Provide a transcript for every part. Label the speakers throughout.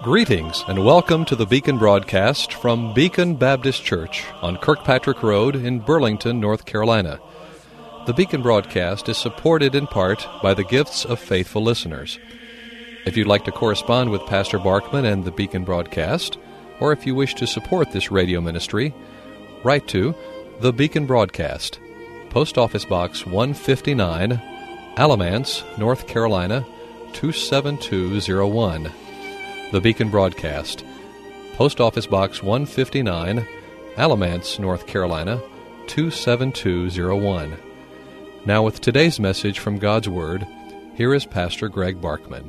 Speaker 1: Greetings and welcome to the Beacon broadcast from Beacon Baptist Church on Kirkpatrick Road in Burlington, North Carolina. The Beacon broadcast is supported in part by the gifts of faithful listeners. If you'd like to correspond with Pastor Barkman and the Beacon broadcast, or if you wish to support this radio ministry, write to The Beacon Broadcast, Post Office Box 159, Alamance, North Carolina, 27201. The Beacon Broadcast, Post Office Box 159, Alamance, North Carolina, 27201. Now with today's message from God's Word, here is Pastor Greg Barkman.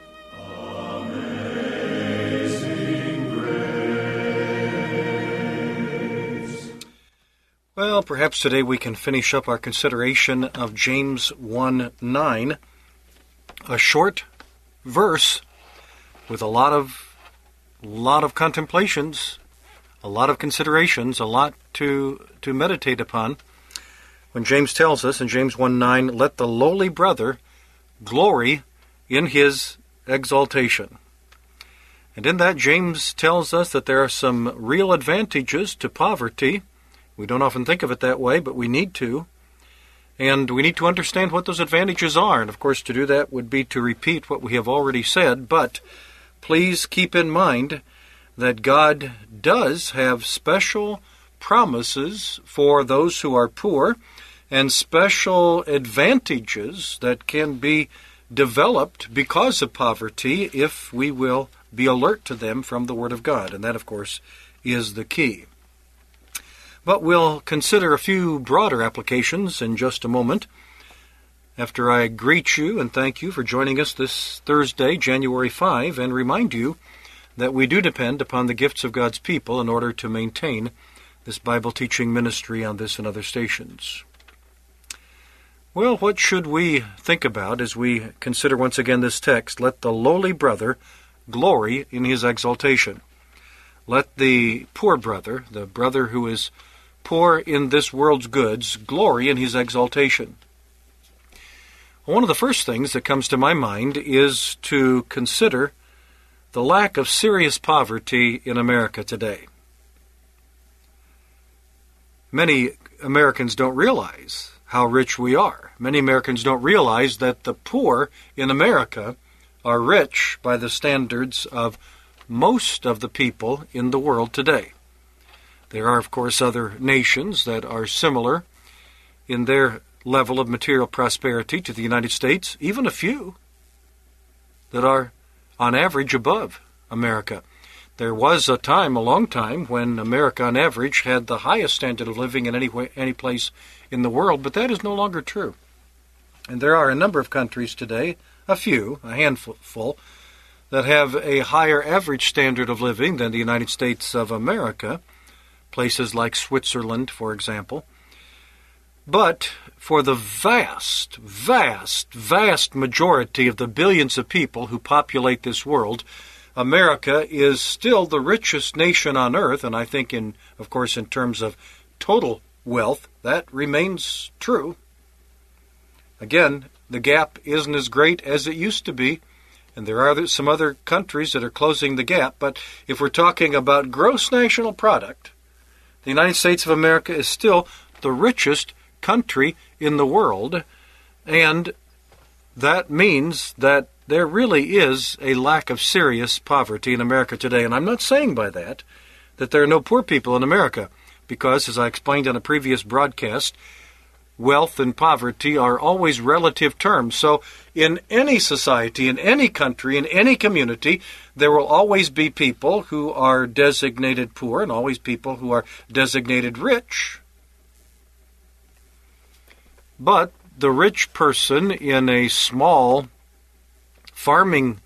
Speaker 2: Well, perhaps today we can finish up our consideration of James 1:9, a short verse with a lot of contemplations, a lot of considerations, a lot to meditate upon. When James tells us in James 1:9, let the lowly brother glory in his exaltation. And in that, James tells us that there are some real advantages to poverty. We don't often think of it that way, but we need to. And we need to understand what those advantages are. And of course, to do that would be to repeat what we have already said, but please keep in mind that God does have special promises for those who are poor and special advantages that can be developed because of poverty if we will be alert to them from the Word of God. And that, of course, is the key. But we'll consider a few broader applications in just a moment. After I greet you and thank you for joining us this Thursday, January 5, and remind you that we do depend upon the gifts of God's people in order to maintain this Bible teaching ministry on this and other stations. Well, what should we think about as we consider once again this text? Let the lowly brother glory in his exaltation. Let the poor brother, the brother who is poor in this world's goods, glory in his exaltation. One of the first things that comes to my mind is to consider the lack of serious poverty in America today. Many Americans don't realize how rich we are. Many Americans don't realize that the poor in America are rich by the standards of most of the people in the world today. There are, of course, other nations that are similar in their level of material prosperity to the United States, even a few that are on average above America. There was a time, a long time, when America on average had the highest standard of living in any place in the world, but that is no longer true. And there are a number of countries today, a handful, that have a higher average standard of living than the United States of America, places like Switzerland, for example. But for the vast, vast, vast majority of the billions of people who populate this world, America is still the richest nation on earth, and I think, of course, in terms of total wealth, that remains true. Again, the gap isn't as great as it used to be, and there are some other countries that are closing the gap, but if we're talking about gross national product, the United States of America is still the richest country in the world, and that means that there really is a lack of serious poverty in America today. And I'm not saying by that there are no poor people in America, because, as I explained on a previous broadcast, wealth and poverty are always relative terms. So in any society, in any country, in any community, there will always be people who are designated poor and always people who are designated rich. But the rich person in a small farming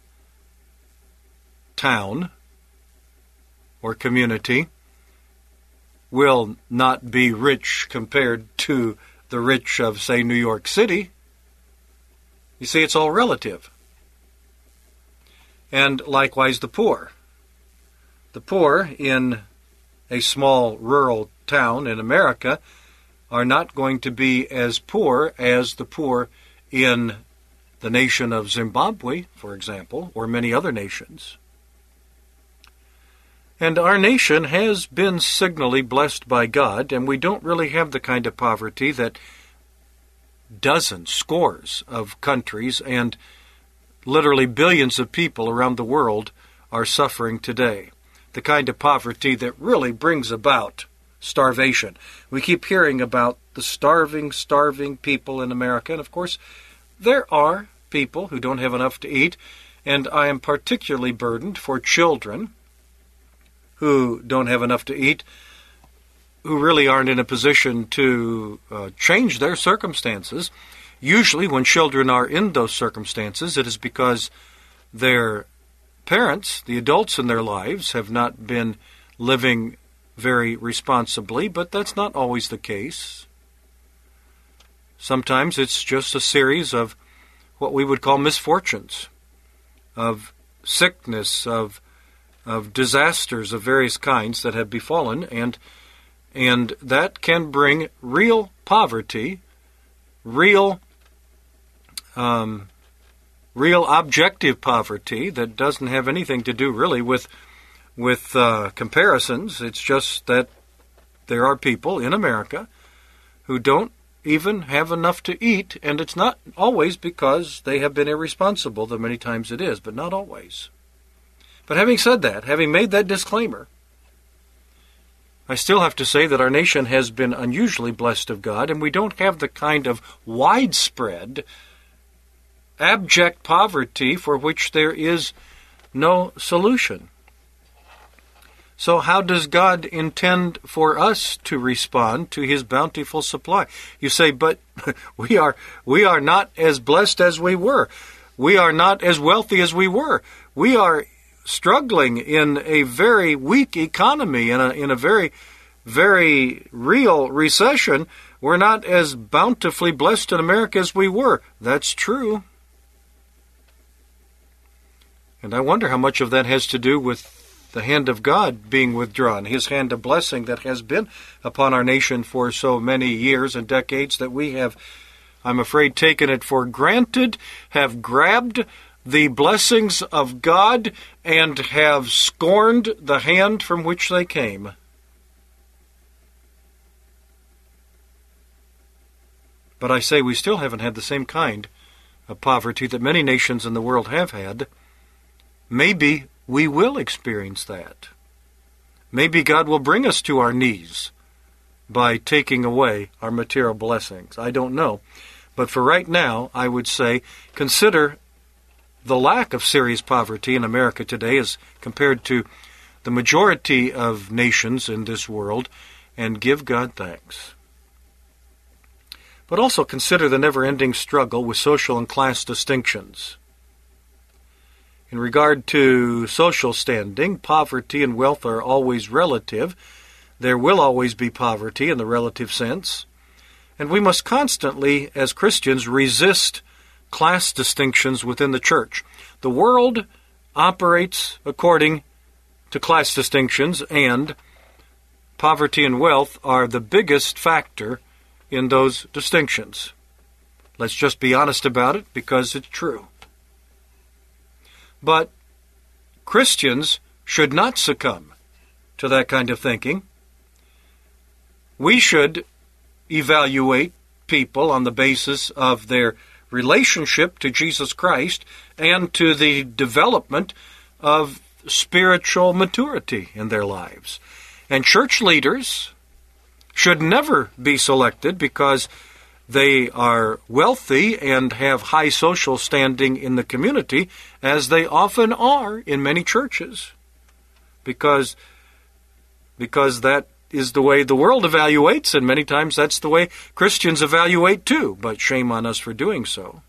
Speaker 2: town or community will not be rich compared to the rich of, say, New York City. You see, it's all relative. And likewise the poor. The poor in a small rural town in America are not going to be as poor as the poor in the nation of Zimbabwe, for example, or many other nations. And our nation has been signally blessed by God, and we don't really have the kind of poverty that dozens, scores of countries and literally billions of people around the world are suffering today. The kind of poverty that really brings about starvation. We keep hearing about the starving people in America, and of course, there are people who don't have enough to eat, and I am particularly burdened for children who don't have enough to eat, who really aren't in a position to change their circumstances. Usually when children are in those circumstances, it is because their parents, the adults in their lives, have not been living very responsibly, but that's not always the case. Sometimes it's just a series of what we would call misfortunes, of sickness, of disasters of various kinds that have befallen, and that can bring real poverty, real objective poverty that doesn't have anything to do really with comparisons. It's just that there are people in America who don't even have enough to eat, and it's not always because they have been irresponsible, though many times it is, but not always. But having said that, having made that disclaimer, I still have to say that our nation has been unusually blessed of God, and we don't have the kind of widespread, abject poverty for which there is no solution. So how does God intend for us to respond to His bountiful supply? You say, but we are not as blessed as we were. We are not as wealthy as we were. We are struggling in a very weak economy, in a very, very real recession. We're not as bountifully blessed in America as we were. That's true. And I wonder how much of that has to do with the hand of God being withdrawn, His hand of blessing that has been upon our nation for so many years and decades that we have, I'm afraid, taken it for granted, have grabbed the blessings of God and have scorned the hand from which they came. But I say we still haven't had the same kind of poverty that many nations in the world have had. Maybe we will experience that. Maybe God will bring us to our knees by taking away our material blessings. I don't know. But for right now, I would say consider the lack of serious poverty in America today as compared to the majority of nations in this world, and give God thanks. But also consider the never-ending struggle with social and class distinctions. In regard to social standing, poverty and wealth are always relative. There will always be poverty in the relative sense. And we must constantly, as Christians, resist class distinctions within the church. The world operates according to class distinctions, and poverty and wealth are the biggest factor in those distinctions. Let's just be honest about it, because it's true. But Christians should not succumb to that kind of thinking. We should evaluate people on the basis of their relationship to Jesus Christ and to the development of spiritual maturity in their lives. And church leaders should never be selected because they are wealthy and have high social standing in the community, as they often are in many churches, because that is the way the world evaluates, and many times that's the way Christians evaluate too, but shame on us for doing so.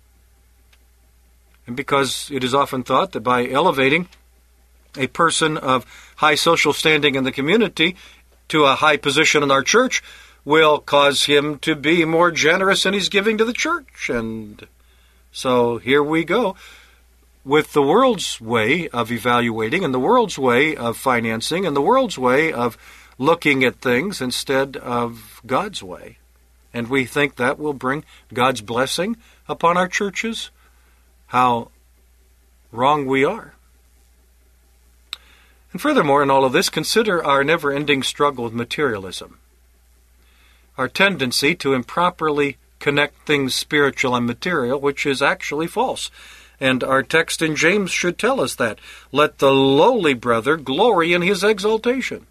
Speaker 2: And because it is often thought that by elevating a person of high social standing in the community to a high position in our church will cause him to be more generous in his giving to the church. And so here we go with the world's way of evaluating and the world's way of financing and the world's way of looking at things instead of God's way. And we think that will bring God's blessing upon our churches. How wrong we are. And furthermore, in all of this, consider our never-ending struggle with materialism. Our tendency to improperly connect things spiritual and material, which is actually false. And our text in James should tell us that. Let the lowly brother glory in his exaltation.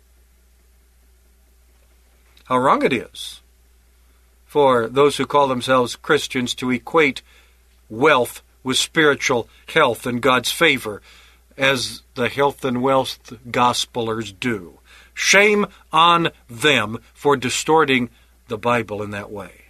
Speaker 2: How wrong it is for those who call themselves Christians to equate wealth with spiritual health and God's favor, as the health and wealth gospelers do. Shame on them for distorting the Bible in that way.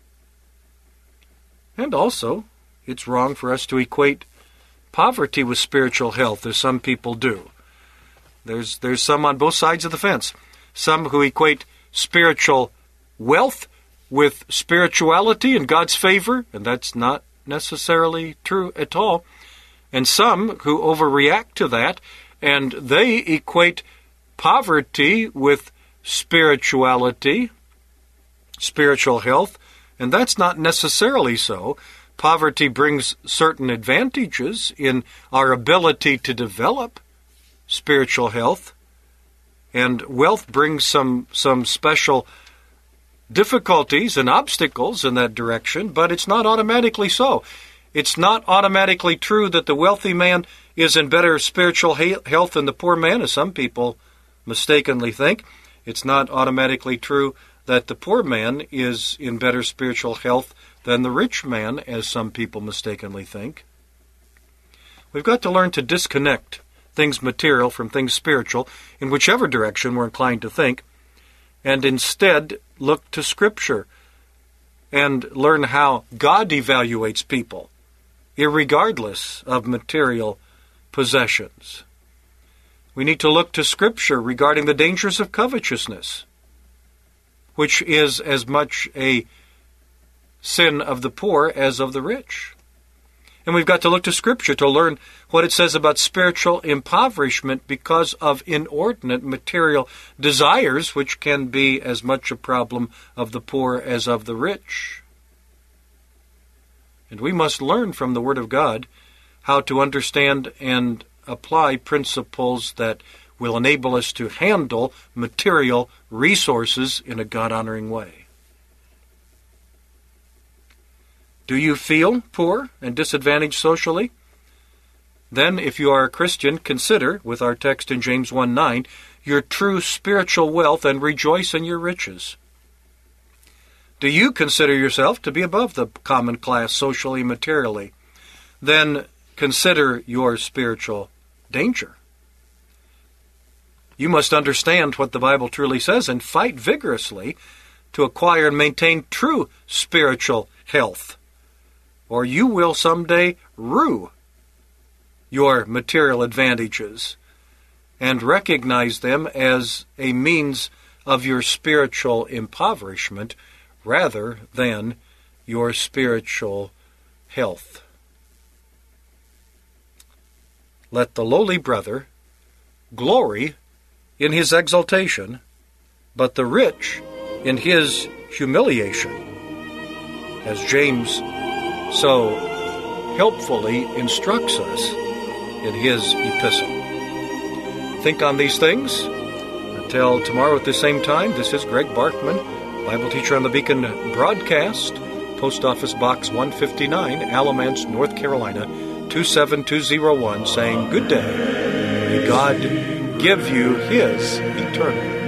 Speaker 2: And also, it's wrong for us to equate poverty with spiritual health, as some people do. There's some on both sides of the fence. Some who equate spiritual wealth with spirituality and God's favor, and that's not necessarily true at all. And some who overreact to that, and they equate poverty with spirituality, spiritual health, and that's not necessarily so. Poverty brings certain advantages in our ability to develop spiritual health, and wealth brings some special difficulties and obstacles in that direction, but it's not automatically so. It's not automatically true that the wealthy man is in better spiritual health than the poor man, as some people mistakenly think. It's not automatically true that the poor man is in better spiritual health than the rich man, as some people mistakenly think. We've got to learn to disconnect things material from things spiritual, in whichever direction we're inclined to think, and instead look to Scripture and learn how God evaluates people, irregardless of material possessions. We need to look to Scripture regarding the dangers of covetousness, which is as much a sin of the poor as of the rich. And we've got to look to Scripture to learn what it says about spiritual impoverishment because of inordinate material desires, which can be as much a problem of the poor as of the rich. And we must learn from the Word of God how to understand and apply principles that will enable us to handle material resources in a God-honoring way. Do you feel poor and disadvantaged socially? Then, if you are a Christian, consider, with our text in James 1:9, your true spiritual wealth and rejoice in your riches. Do you consider yourself to be above the common class socially and materially? Then consider your spiritual danger. You must understand what the Bible truly says and fight vigorously to acquire and maintain true spiritual health, or you will someday rue your material advantages and recognize them as a means of your spiritual impoverishment rather than your spiritual health. Let the lowly brother glory in his exaltation, but the rich in his humiliation, as James so helpfully instructs us in his epistle. Think on these things. Until tomorrow at the same time, this is Greg Barkman, Bible teacher on the Beacon Broadcast, Post Office Box 159, Alamance, North Carolina, 27201, saying good day. May God give you His eternal